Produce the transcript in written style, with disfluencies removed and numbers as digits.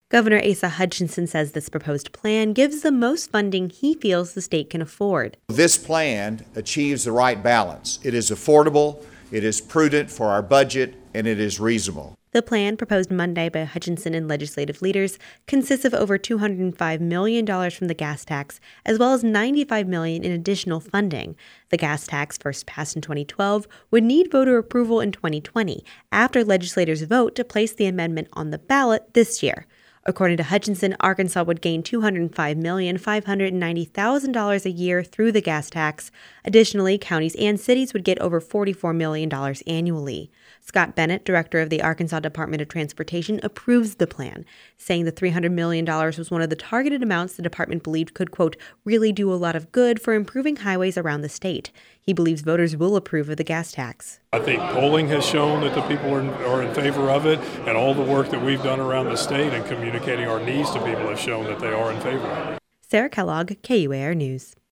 Governor Asa Hutchinson says this proposed plan gives the most funding he feels the state can afford. This plan achieves the right balance. It is affordable, it is prudent for our budget, and it is reasonable. The plan, proposed Monday by Hutchinson and legislative leaders, consists of over $205 million from the gas tax, as well as $95 million in additional funding. The gas tax, first passed in 2012, would need voter approval in 2020, after legislators vote to place the amendment on the ballot this year. According to Hutchinson, Arkansas would gain $205,590,000 a year through the gas tax. Additionally, counties and cities would get over $44 million annually. Scott Bennett, director of the Arkansas Department of Transportation, approves the plan, saying the $300 million was one of the targeted amounts the department believed could, quote, really do a lot of good for improving highways around the state. He believes voters will approve of the gas tax. I think polling has shown that the people are in favor of it, and all the work that we've done around the state and communicating our needs to people has shown that they are in favor of it. Sarah Kellogg, KUAR News.